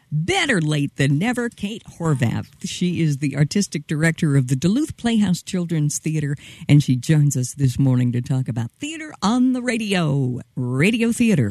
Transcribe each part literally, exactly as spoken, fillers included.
Better late than never, Kate Horvath. She is the artistic director of the Duluth Playhouse Children's Theater, and she joins us this morning to talk about theater on the radio, radio theater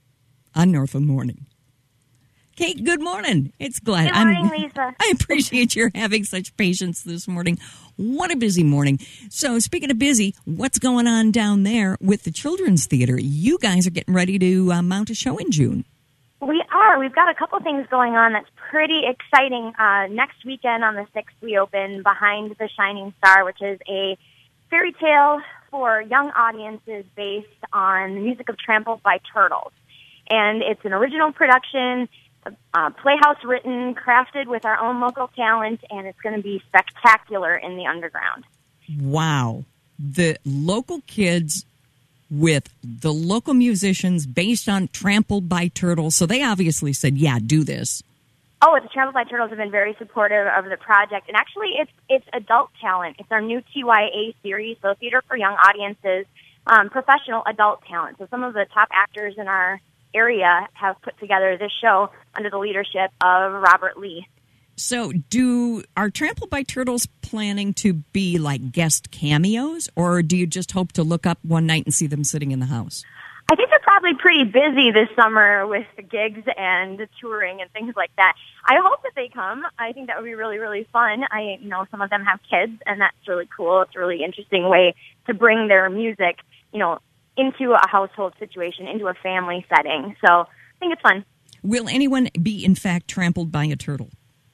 on Northland Morning. Kate, good morning. It's glad. Good morning, I'm, Lisa. I appreciate your having such patience this morning. What a busy morning. So, speaking of busy, what's going on down there with the Children's Theater? You guys are getting ready to uh, mount a show in June. We are. We've got a couple things going on that's pretty exciting. Uh, next weekend on the sixth, we open Behind the Shining Star, which is a fairy tale for young audiences based on the music of Trampled by Turtles. And it's an original production, uh, Playhouse written, crafted with our own local talent, and it's going to be spectacular in the underground. Wow. The local kids with the local musicians based on Trampled by Turtles. So they obviously said, yeah, do this. Oh, the Trampled by Turtles have been very supportive of the project. And actually, it's it's adult talent. It's our new T Y A series, so Theater for Young Audiences, um, professional adult talent. So some of the top actors in our area have put together this show under the leadership of Robert Lee. So do are Trampled by Turtles planning to be like guest cameos, or do you just hope to look up one night and see them sitting in the house? I think they're probably pretty busy this summer with the gigs and the touring and things like that. I hope that they come. I think that would be really, really fun. I, you know, some of them have kids, and that's really cool. It's a really interesting way to bring their music, you know, into a household situation, into a family setting. So I think it's fun. Will anyone be, in fact, trampled by a turtle?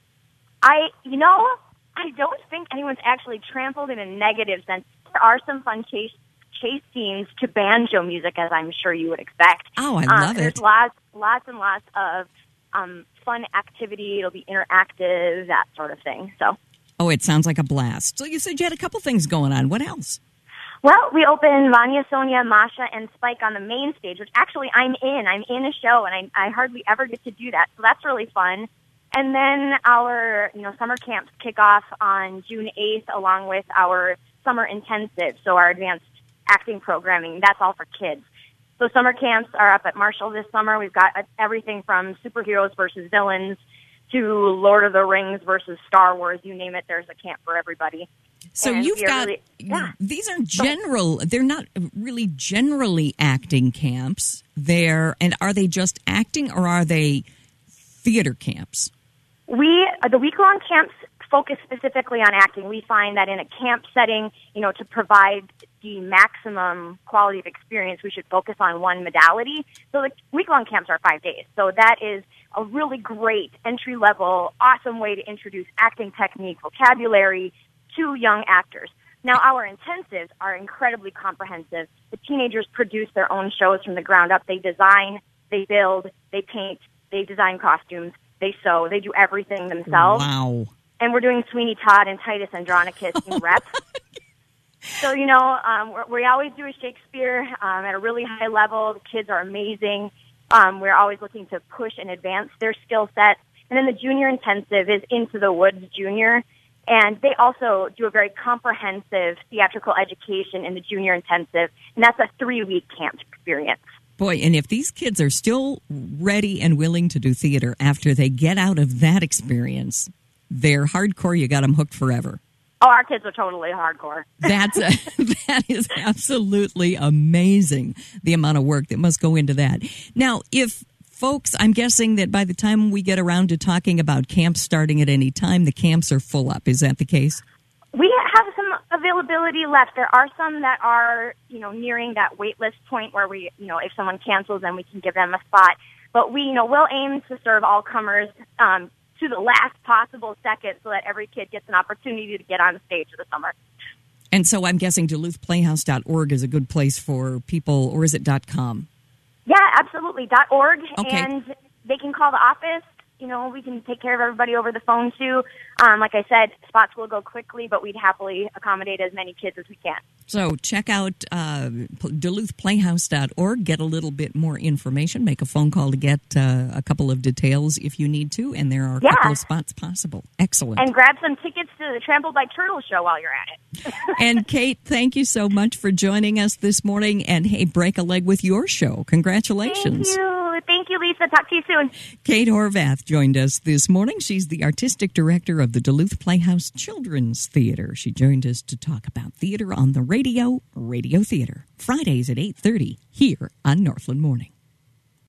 I, you know, I don't think anyone's actually trampled in a negative sense. There are some fun chase, chase scenes to banjo music, as I'm sure you would expect. Oh, I um, love there's it. There's lots, lots and lots of um, fun activity. It'll be interactive, that sort of thing. So. Oh, it sounds like a blast. So you said you had a couple things going on. What else? Well, we opened Vanya, Sonia, Masha, and Spike on the main stage, which actually I'm in. I'm in a show, and I, I hardly ever get to do that. So that's really fun. And then our, you know, summer camps kick off on June eighth, along with our summer intensive, so our advanced acting programming. That's all for kids. So summer camps are up at Marshall this summer. We've got everything from superheroes versus villains to Lord of the Rings versus Star Wars. You name it, there's a camp for everybody. So and you've got, really, yeah. These are general, they're not really generally acting camps. They're, and are they just acting, or are they theater camps? We, the week-long camps focus specifically on acting. We find that in a camp setting, you know, to provide the maximum quality of experience, we should focus on one modality. So the week-long camps are five days. So that is a really great entry-level, awesome way to introduce acting technique, vocabulary to young actors. Now, our intensives are incredibly comprehensive. The teenagers produce their own shows from the ground up. They design, they build, they paint, they design costumes. They sew. They do everything themselves. Wow. And we're doing Sweeney Todd and Titus Andronicus in rep. So, you know, um, we're, we always do a Shakespeare um, at a really high level. The kids are amazing. Um, we're always looking to push and advance their skill set. And then the junior intensive is Into the Woods Junior. And they also do a very comprehensive theatrical education in the junior intensive. And that's a three-week camp experience. Boy, and if these kids are still ready and willing to do theater after they get out of that experience, they're hardcore. You got them hooked forever. Oh, our kids are totally hardcore. That's a, that is absolutely amazing, the amount of work that must go into that. Now, if folks, I'm guessing that by the time we get around to talking about camps starting at any time, the camps are full up. Is that the case? We have some availability left. There are some that are, you know, nearing that wait list point where we, you know, if someone cancels, then we can give them a spot. But we, you know, will aim to serve all comers um, to the last possible second so that every kid gets an opportunity to get on stage for the summer. And so I'm guessing Duluth Playhouse dot org is a good place for people, or is it .com? Yeah, absolutely, .org. Okay. And they can call the office. You know, we can take care of everybody over the phone, too. Um, like I said, spots will go quickly, but we'd happily accommodate as many kids as we can. So check out uh, Duluth Playhouse dot org, get a little bit more information, make a phone call to get uh, a couple of details if you need to, and there are a yeah. couple of spots possible. Excellent. And grab some tickets to the Trampled by Turtles show while you're at it. And Kate, thank you so much for joining us this morning, and hey, break a leg with your show. Congratulations. Thank you. Thank you, Lisa. Lisa. Talk to you soon. Kate Horvath joined us this morning. She's the artistic director of the Duluth Playhouse Children's Theater. She joined us to talk about theater on the radio, Radio Theater, Fridays at eight thirty here on Northland Morning.